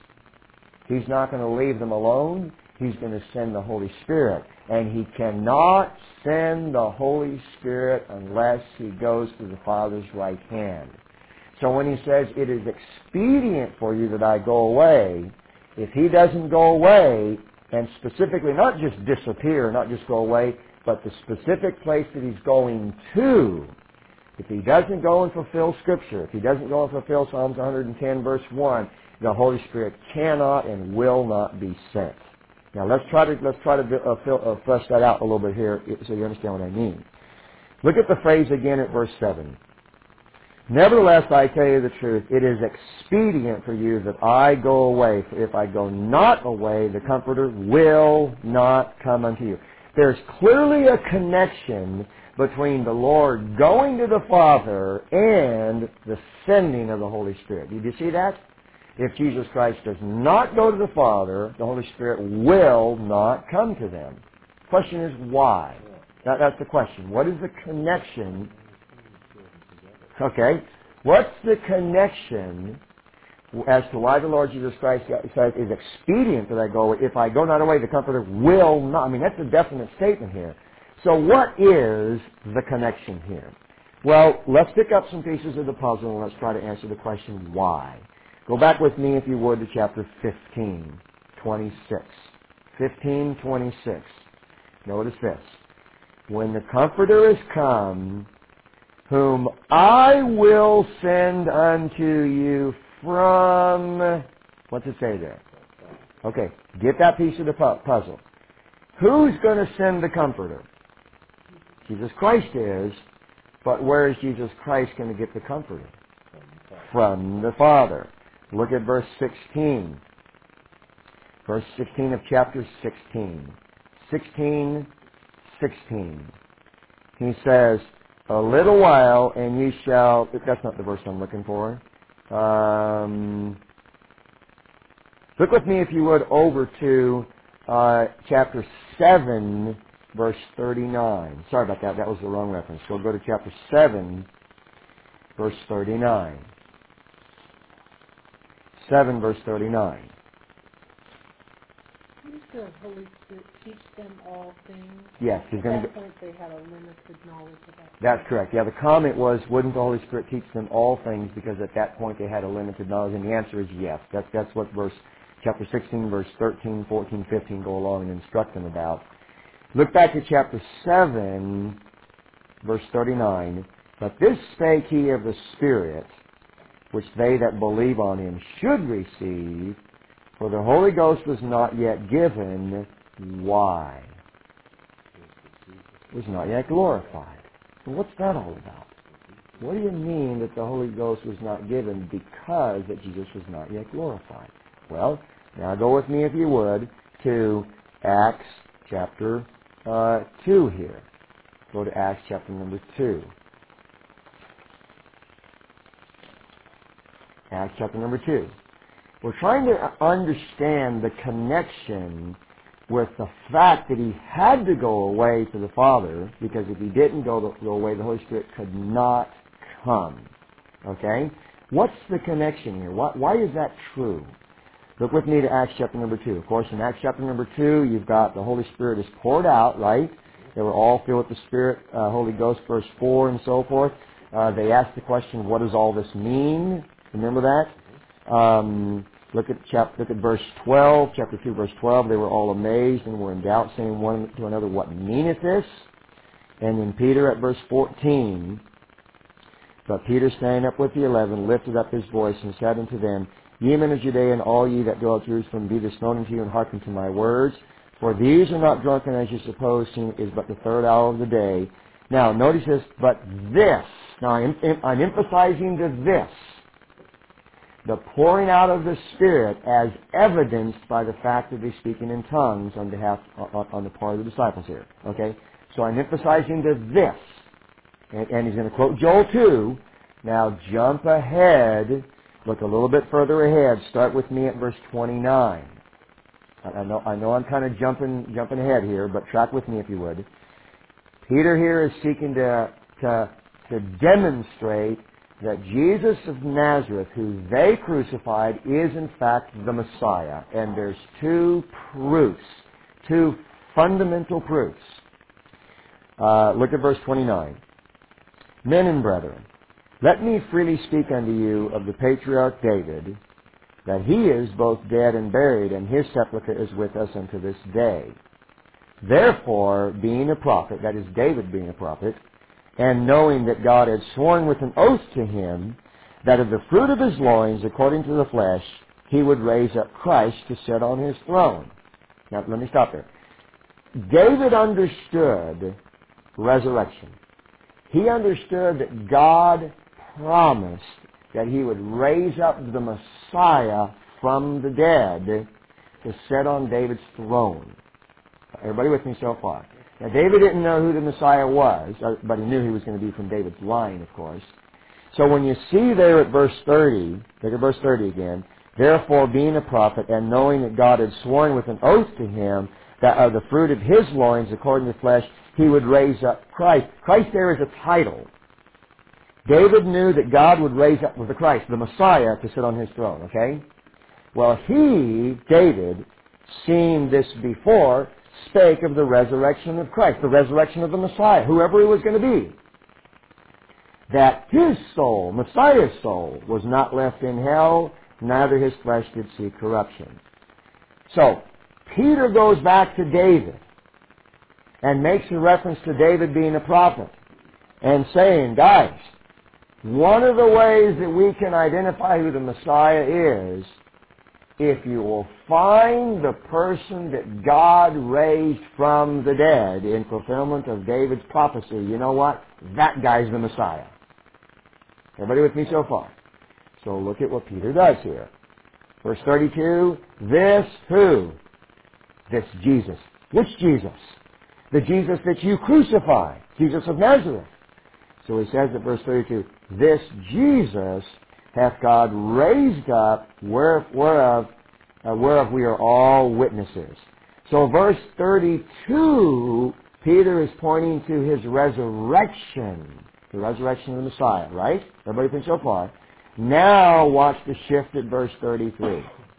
he's not going to leave them alone. He's going to send the Holy Spirit. And he cannot send the Holy Spirit unless he goes to the Father's right hand. So when he says, "It is expedient for you that I go away," if he doesn't go away, And specifically, not just disappear, not just go away, but the specific place that he's going to. If he doesn't go and fulfill Scripture, if he doesn't go and fulfill Psalms one hundred ten, verse one, the Holy Spirit cannot and will not be sent. Now let's try to let's try to uh, fill, uh, flesh that out a little bit here, so you understand what I mean. Look at the phrase again at verse seven. Nevertheless, I tell you the truth, it is expedient for you that I go away. For if I go not away, the Comforter will not come unto you. There's clearly a connection between the Lord going to the Father and the sending of the Holy Spirit. Did you see that? If Jesus Christ does not go to the Father, the Holy Spirit will not come to them. The question is why? That, that's the question. What is the connection? Okay. What's the connection as to why the Lord Jesus Christ says it is expedient that I go? If I go not away, the Comforter will not. I mean, that's a definite statement here. So what is the connection here? Well, let's pick up some pieces of the puzzle and let's try to answer the question why. Go back with me, if you would, to chapter fifteen, twenty-six. fifteen, twenty-six. Notice this. When the Comforter is come, whom I will send unto you from... What's it say there? Okay, get that piece of the pu- puzzle. Who's going to send the Comforter? Jesus Christ is, but where is Jesus Christ going to get the Comforter? From the Father. Look at verse sixteen. Verse sixteen of chapter sixteen. sixteen, sixteen. He says, a little while and ye shall... That's not the verse I'm looking for. Um, look with me, if you would, over to uh, chapter seven, verse thirty-nine. Sorry about that. That was the wrong reference. So go to chapter seven, verse thirty-nine. seven, verse thirty-nine. Didn't the Holy Spirit teach them all things? Yes, he's At going that to... point, they had a limited knowledge about That's correct. Yeah, the comment was, wouldn't the Holy Spirit teach them all things, because at that point they had a limited knowledge? And the answer is yes. That's, that's what verse chapter sixteen, verse thirteen, fourteen, fifteen go along and instruct them about. Look back at chapter seven, verse thirty-nine. But this spake he of the Spirit, which they that believe on him should receive, for the Holy Ghost was not yet given. Why? Was not yet glorified. Well, what's that all about? What do you mean that the Holy Ghost was not given because that Jesus was not yet glorified? Well, now go with me, if you would, to Acts chapter uh, two here. Go to Acts chapter number two. Acts chapter number two. We're trying to understand the connection with the fact that he had to go away to the Father, because if he didn't go, go away, the Holy Spirit could not come. Okay? What's the connection here? Why, why is that true? Look with me to Acts chapter number two. Of course, in Acts chapter number two, you've got the Holy Spirit is poured out, right? They were all filled with the Spirit, uh, Holy Ghost, verse four and so forth. Uh, they asked the question, what does all this mean? Remember that? Um... Look at chapter, look at verse twelve, chapter two, verse twelve. They were all amazed and were in doubt, saying one to another, what meaneth this? And then Peter at verse fourteen, but Peter, standing up with the eleven, lifted up his voice and said unto them, Ye men of Judea, and all ye that dwell at Jerusalem, be this known unto you, and hearken to my words. For these are not drunken, as you suppose, seeing it is but the third hour of the day. Now, notice this, but this. Now, I'm, I'm emphasizing the this. The pouring out of the Spirit as evidenced by the fact that they're speaking in tongues on behalf, on, on the part of the disciples here. Okay? So I'm emphasizing the this. And, and he's going to quote Joel two. Now jump ahead. Look a little bit further ahead. Start with me at verse twenty-nine. I, I know, I know I'm kind of jumping, jumping ahead here, but track with me if you would. Peter here is seeking to, to, to demonstrate that Jesus of Nazareth, who they crucified, is in fact the Messiah. And there's two proofs, two fundamental proofs. Uh, look at verse twenty-nine. Men and brethren, let me freely speak unto you of the patriarch David, that he is both dead and buried, and his sepulchre is with us unto this day. Therefore, being a prophet, that is David being a prophet, and knowing that God had sworn with an oath to him that of the fruit of his loins, according to the flesh, he would raise up Christ to sit on his throne. Now, let me stop there. David understood resurrection. He understood that God promised that he would raise up the Messiah from the dead to sit on David's throne. Everybody with me so far? Now, David didn't know who the Messiah was, but he knew he was going to be from David's line, of course. So when you see there at verse thirty, look at verse thirty again, therefore being a prophet and knowing that God had sworn with an oath to him that of the fruit of his loins, according to flesh, he would raise up Christ. Christ there is a title. David knew that God would raise up the Christ, the Messiah, to sit on his throne, okay? Well, he, David, seeing this before, spake of the resurrection of Christ, the resurrection of the Messiah, whoever he was going to be. That his soul, Messiah's soul, was not left in hell, neither his flesh did see corruption. So, Peter goes back to David and makes a reference to David being a prophet and saying, guys, one of the ways that we can identify who the Messiah is, if you will find the person that God raised from the dead in fulfillment of David's prophecy, you know what? That guy's the Messiah. Everybody with me so far? So look at what Peter does here. Verse thirty-two, this who? This Jesus. Which Jesus? The Jesus that you crucified, Jesus of Nazareth. So he says at verse thirty-two, this Jesus hath God raised up, whereof, whereof, uh, whereof we are all witnesses. So verse thirty-two, Peter is pointing to his resurrection, the resurrection of the Messiah, right? Everybody think so far? Now watch the shift at verse thirty-three.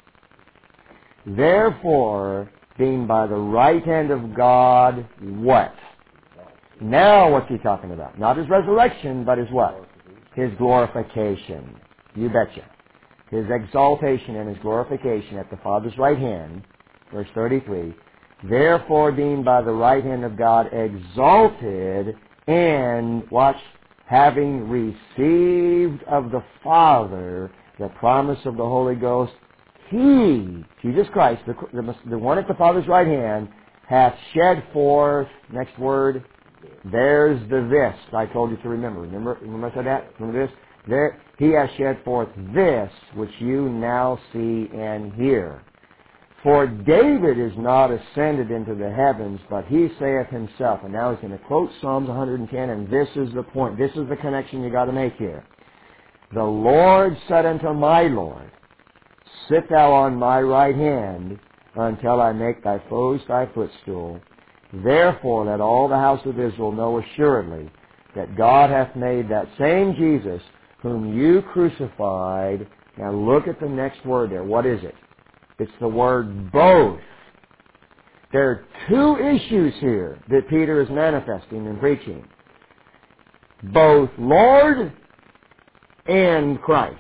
Therefore, being by the right hand of God, what? Now what's he talking about? Not his resurrection, but his what? His glorification. You betcha. His exaltation and his glorification at the Father's right hand. Verse thirty-three. Therefore, being by the right hand of God exalted, and, watch, having received of the Father the promise of the Holy Ghost, He, Jesus Christ, the, the, the one at the Father's right hand, hath shed forth, next word, there's the this I told you to remember. Remember, remember I said that? Remember this? There, he has shed forth this which you now see and hear. For David is not ascended into the heavens, but he saith himself, and now he's going to quote Psalms one hundred ten, and this is the point. This is the connection you got to make here. The Lord said unto my Lord, sit thou on my right hand until I make thy foes thy footstool. Therefore let all the house of Israel know assuredly that God hath made that same Jesus whom you crucified. Now look at the next word there. What is it? It's the word both. There are two issues here that Peter is manifesting and preaching. Both Lord and Christ.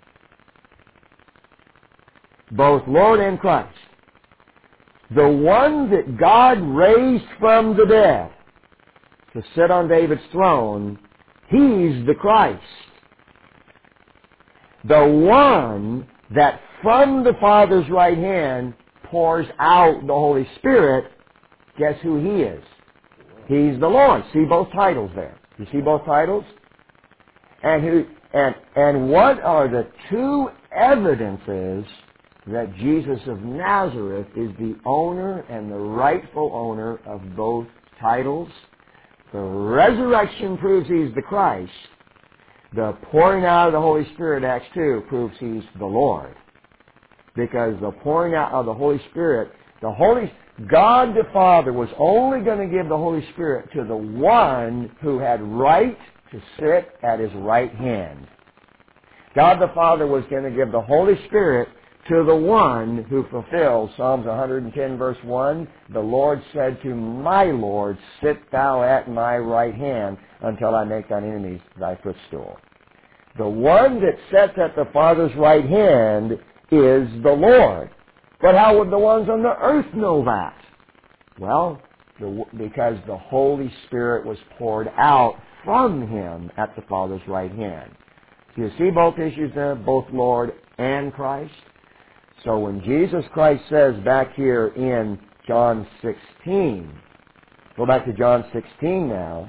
Both Lord and Christ. The one that God raised from the dead to sit on David's throne, He's the Christ. The one that from the Father's right hand pours out the Holy Spirit, guess who He is? He's the Lord. See both titles there. You see both titles? And who and and what are the two evidences that Jesus of Nazareth is the owner and the rightful owner of both titles? The resurrection proves He's the Christ. The pouring out of the Holy Spirit, Acts two, proves He's the Lord. Because the pouring out of the Holy Spirit, the Holy God the Father was only going to give the Holy Spirit to the one who had right to sit at His right hand. God the Father was going to give the Holy Spirit to the one who fulfills Psalms one hundred ten verse one. The Lord said to my Lord, sit thou at my right hand until I make thine enemies thy footstool. The one that sits at the Father's right hand is the Lord. But how would the ones on the earth know that? Well, the, because the Holy Spirit was poured out from Him at the Father's right hand. So you see both issues there, both Lord and Christ? So when Jesus Christ says back here in John sixteen, go back to John sixteen now.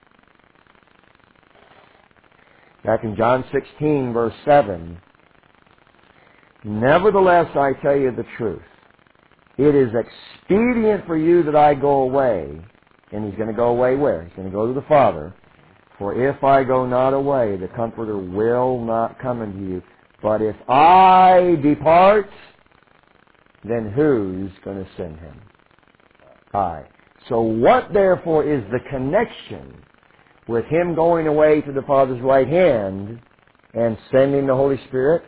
Back in John sixteen, verse seven, nevertheless I tell you the truth. It is expedient for you that I go away. And He's going to go away where? He's going to go to the Father. For if I go not away, the Comforter will not come unto you. But if I depart, then who's going to send Him? I. So what therefore is the connection with Him going away to the Father's right hand and sending the Holy Spirit?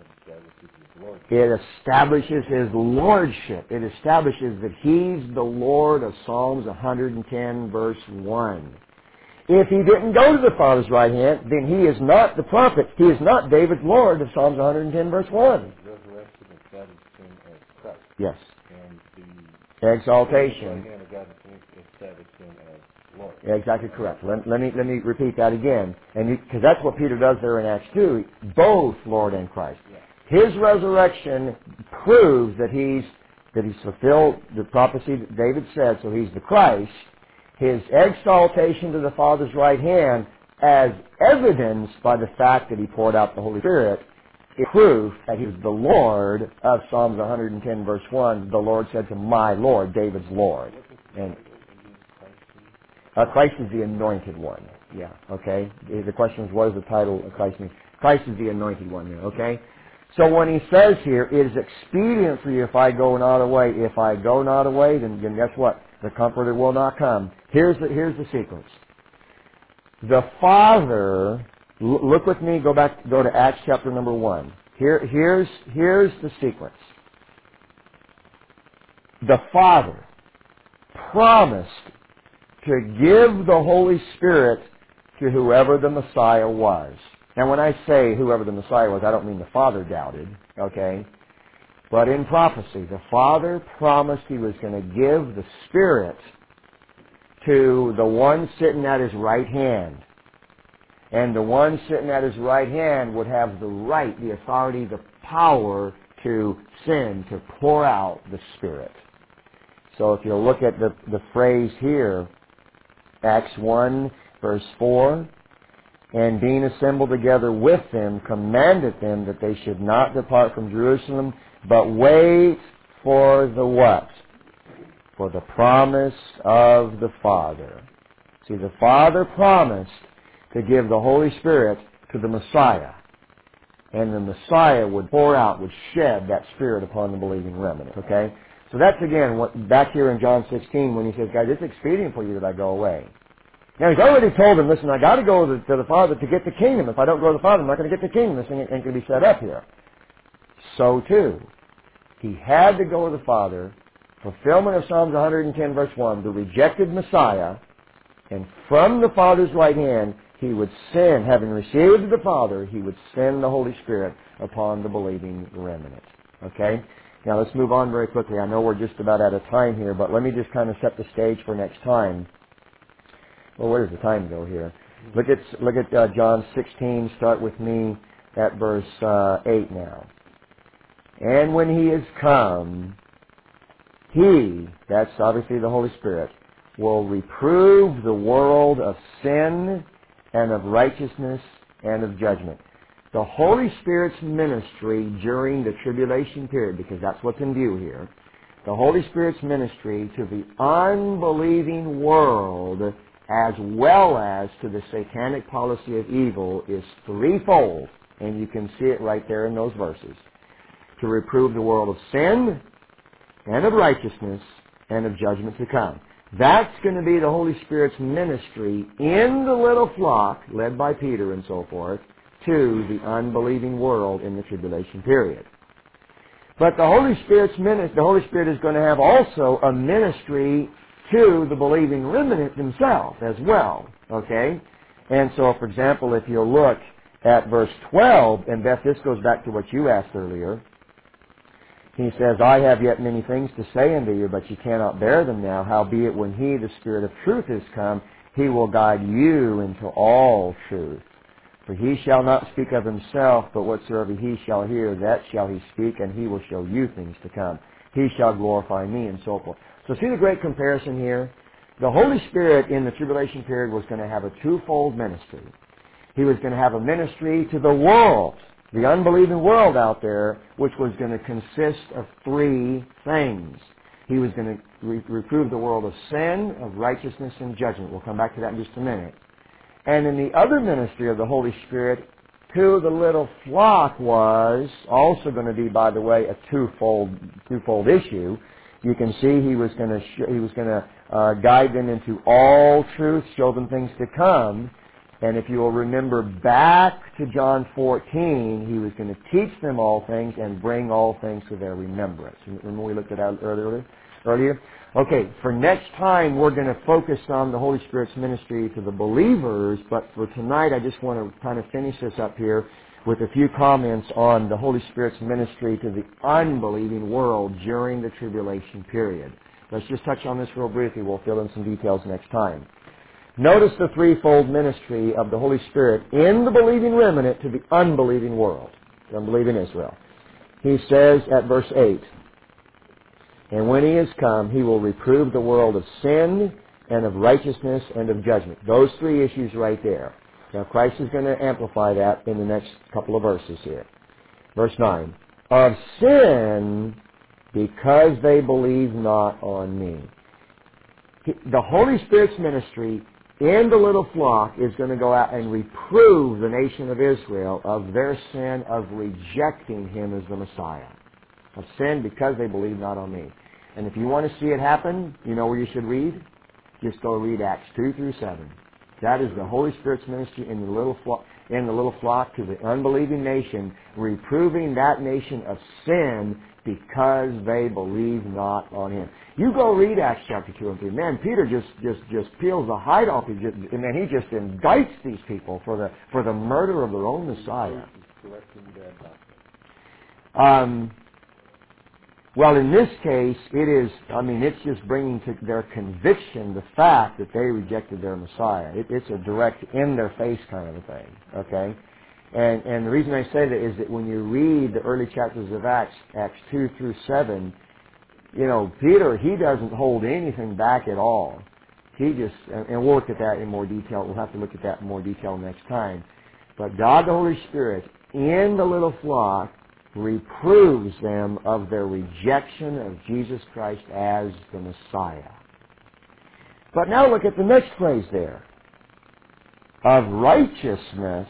It establishes His Lordship. It establishes that He's the Lord of Psalms one hundred ten, verse one. If He didn't go to the Father's right hand, then He is not the prophet. He is not David's Lord of Psalms one hundred ten, verse one. The resurrection established Him as Christ. Yes. And the Exaltation. right hand of God established Him as Lord. Exactly correct. Let, let me let me repeat that again, and because that's what Peter does there in Acts two. Both Lord and Christ. Yeah. His resurrection proves that he's that he's fulfilled the prophecy that David said. So He's the Christ. His exaltation to the Father's right hand, as evidenced by the fact that He poured out the Holy Spirit, is proof that He's the Lord of Psalms one hundred ten, verse one. The Lord said to my Lord, David's Lord, and uh, Christ is the Anointed One. Yeah. Okay. The question is, what does the title of Christ mean? Christ is the Anointed One. There. Okay. So when He says here, it is expedient for you if I go not away. If I go not away, then, then guess what? The Comforter will not come. Here's the, here's the sequence. The Father, l- look with me, go back, go to Acts chapter number one. Here, here's, here's the sequence. The Father promised to give the Holy Spirit to whoever the Messiah was. Now when I say whoever the Messiah was, I don't mean the Father doubted, okay? But in prophecy, the Father promised He was going to give the Spirit to the one sitting at His right hand. And the one sitting at His right hand would have the right, the authority, the power to send, to pour out the Spirit. So if you look at the, the phrase here, Acts one, verse four, and being assembled together with them, commanded them that they should not depart from Jerusalem, but wait for the what? For the promise of the Father. See, the Father promised to give the Holy Spirit to the Messiah. And the Messiah would pour out, would shed that Spirit upon the believing remnant. Okay? So that's again, what, back here in John sixteen when He says, guys, it's expedient for you that I go away. Now He's already told them, listen, I got to go to the, to the Father to get the kingdom. If I don't go to the Father, I'm not going to get the kingdom. This thing ain't going to be set up here. So too, He had to go to the Father, fulfillment of Psalms one hundred ten, verse one, the rejected Messiah, and from the Father's right hand, He would send, having received the Father, He would send the Holy Spirit upon the believing remnant. Okay? Now let's move on very quickly. I know we're just about out of time here, but let me just kind of set the stage for next time. Well, where does the time go here? Look at look at uh, John sixteen. Start with me at verse uh, eight now. And when He is come, He, that's obviously the Holy Spirit, will reprove the world of sin and of righteousness and of judgment. The Holy Spirit's ministry during the tribulation period, because that's what's in view here, the Holy Spirit's ministry to the unbelieving world as well as to the satanic policy of evil is threefold, and you can see it right there in those verses. To reprove the world of sin and of righteousness and of judgment to come. That's going to be the Holy Spirit's ministry in the little flock, led by Peter and so forth, to the unbelieving world in the tribulation period. But the Holy Spirit's ministry, the Holy Spirit is going to have also a ministry to the believing remnant themselves as well. Okay? And so, for example, if you look at verse twelve, and Beth, this goes back to what you asked earlier. He says, I have yet many things to say unto you, but you cannot bear them now. Howbeit, when He, the Spirit of truth, is come, He will guide you into all truth. For He shall not speak of Himself, but whatsoever He shall hear, that shall He speak, and He will show you things to come. He shall glorify me, and so forth. So see the great comparison here? The Holy Spirit in the tribulation period was going to have a twofold ministry. He was going to have a ministry to the world, the unbelieving world out there, which was going to consist of three things. He was going to re- reprove the world of sin, of righteousness, and judgment. We'll come back to that in just a minute. And in the other ministry of the Holy Spirit to the little flock was also going to be, by the way, a twofold twofold issue. You can see he was going to sh- he was going to uh, guide them into all truth, show them things to come. And if you will remember back to John fourteen, he was going to teach them all things and bring all things to their remembrance. Remember we looked at that earlier? Earlier? Okay, for next time we're going to focus on the Holy Spirit's ministry to the believers, but for tonight I just want to kind of finish this up here with a few comments on the Holy Spirit's ministry to the unbelieving world during the tribulation period. Let's just touch on this real briefly. We'll fill in some details next time. Notice the threefold ministry of the Holy Spirit in the believing remnant to the unbelieving world, the unbelieving Israel. He says at verse eight, and when He is come, He will reprove the world of sin and of righteousness and of judgment. Those three issues right there. Now Christ is going to amplify that in the next couple of verses here. Verse nine, of sin because they believe not on me. The Holy Spirit's ministry in the little flock is going to go out and reprove the nation of Israel of their sin of rejecting Him as the Messiah. Of sin because they believe not on me. And if you want to see it happen, you know where you should read? Just go read Acts two through seven. That is the Holy Spirit's ministry in the little flock, in the little flock to the unbelieving nation, reproving that nation of sin because they believe not on Him. You go read Acts chapter two and three. Man, Peter just just just peels the hide off. He just, man, he just indicts these people for the for the murder of their own Messiah. Um. Well, in this case, it is, I mean, it's just bringing to their conviction the fact that they rejected their Messiah. It, it's a direct, in-their-face kind of a thing, okay? And and the reason I say that is that when you read the early chapters of Acts, Acts two through seven, you know, Peter, he doesn't hold anything back at all. He just, and, and we'll look at that in more detail. We'll have to look at that in more detail next time. But God the Holy Spirit, in the little flock, reproves them of their rejection of Jesus Christ as the Messiah. But now look at the next phrase there. Of righteousness,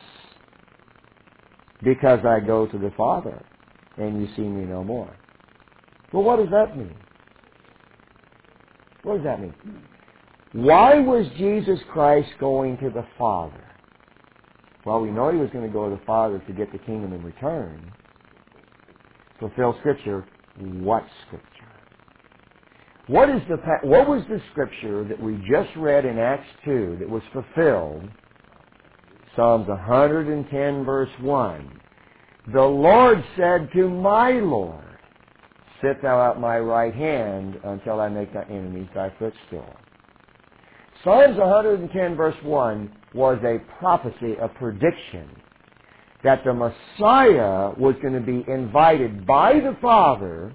because I go to the Father, and you see me no more. Well, what does that mean? What does that mean? Why was Jesus Christ going to the Father? Well, we know He was going to go to the Father to get the kingdom in return. Fulfill Scripture. What Scripture? What is the what was the Scripture that we just read in Acts two that was fulfilled? Psalms one hundred ten verse one. The Lord said to my Lord, sit thou at my right hand until I make thy enemies thy footstool. Psalms one hundred ten verse one was a prophecy, a prediction that the Messiah was going to be invited by the Father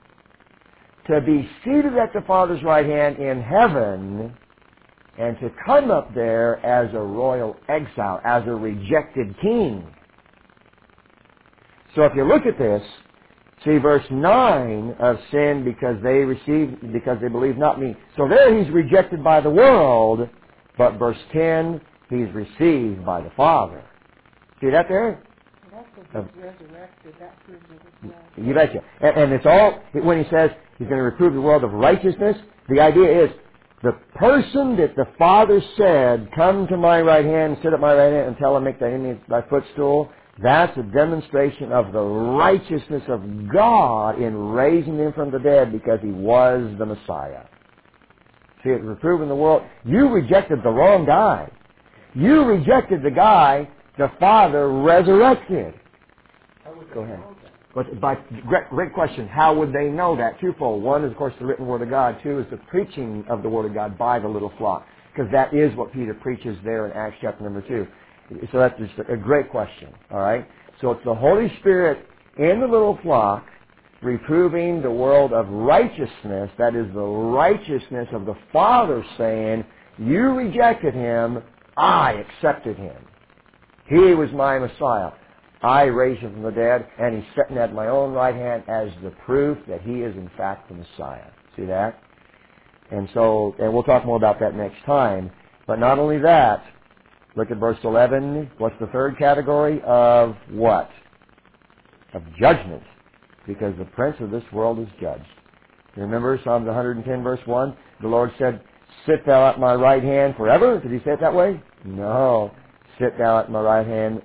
to be seated at the Father's right hand in heaven and to come up there as a royal exile, as a rejected king. So if you look at this, see verse nine of sin because they received, because they believe not me. So there He's rejected by the world, but verse ten, He's received by the Father. See that there? And also He's resurrected. That proves it as well. You betcha. And, and it's all, when He says He's going to reprove the world of righteousness, the idea is the person that the Father said, come to my right hand, sit at my right hand until I make thy enemies thy footstool, that's a demonstration of the righteousness of God in raising Him from the dead because He was the Messiah. See, it's reproving the world. You rejected the wrong guy. You rejected the guy the Father resurrected. Go ahead. But, but great, great question. How would they know that? Twofold. One is, of course, the written Word of God. Two is the preaching of the Word of God by the little flock. Because that is what Peter preaches there in Acts chapter number two. So that's just a great question. All right? So it's the Holy Spirit in the little flock reproving the world of righteousness. That is the righteousness of the Father saying, you rejected Him, I accepted Him. He was my Messiah. I raised Him from the dead, and He's sitting at my own right hand as the proof that He is in fact the Messiah. See that? And so, and we'll talk more about that next time. But not only that, look at verse eleven. What's the third category? Of what? Of judgment. Because the prince of this world is judged. You remember Psalms one hundred ten verse one? The Lord said, sit thou at my right hand forever. Did He say it that way? No. Sit thou at my right hand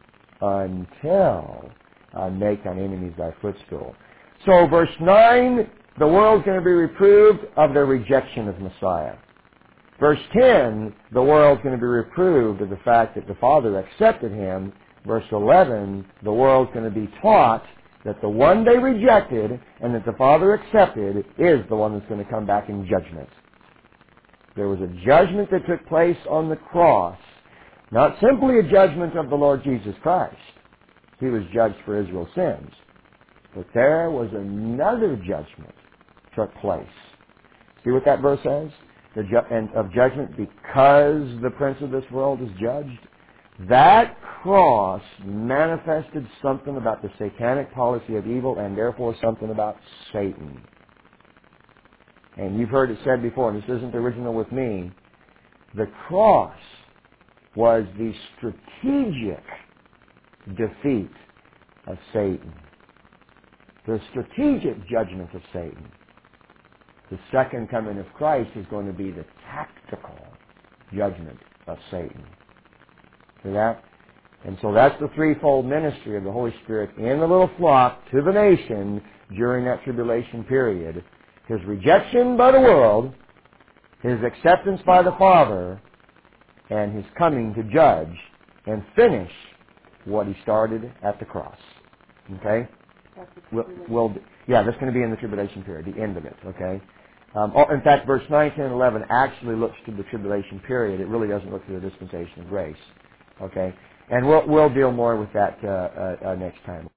until I make thine enemies thy footstool. So verse nine, the world's going to be reproved of their rejection of Messiah. Verse ten, the world's going to be reproved of the fact that the Father accepted Him. Verse eleven, the world's going to be taught that the one they rejected and that the Father accepted is the one that's going to come back in judgment. There was a judgment that took place on the cross, not simply a judgment of the Lord Jesus Christ. He was judged for Israel's sins. But there was another judgment took place. See what that verse says? The ju- and of judgment because the prince of this world is judged. That cross manifested something about the satanic policy of evil and therefore something about Satan. And you've heard it said before, and this isn't original with me, the cross was the strategic defeat of Satan. The strategic judgment of Satan. The second coming of Christ is going to be the tactical judgment of Satan. See that? And so that's the threefold ministry of the Holy Spirit in the little flock to the nation during that tribulation period. His rejection by the world, His acceptance by the Father, and His coming to judge and finish what He started at the cross. Okay? We'll, we'll, yeah, that's going to be in the tribulation period, the end of it. Okay? Um, oh, in fact, verse nine, ten, and eleven actually looks to the tribulation period. It really doesn't look to the dispensation of grace. Okay? And we'll, we'll deal more with that uh, uh, uh, next time.